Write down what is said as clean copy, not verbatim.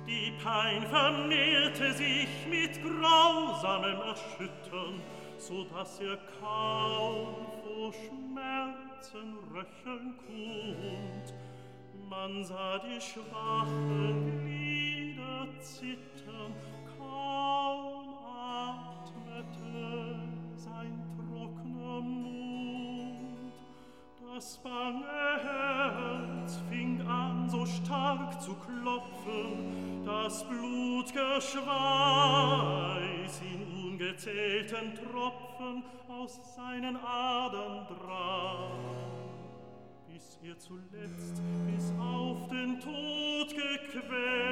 Die Pein vermehrte sich mit grausamem Erschüttern, so dass er kaum vor Schmerzen röcheln konnt. Man sah die schwachen Glieder zittern, kaum atmete sein trockener Mund. Das bange Herz fing an so stark zu klopfen, das Blut geschweiß in ungezählten Tropfen aus seinen Adern drang, bis er zuletzt bis auf den Tod gequält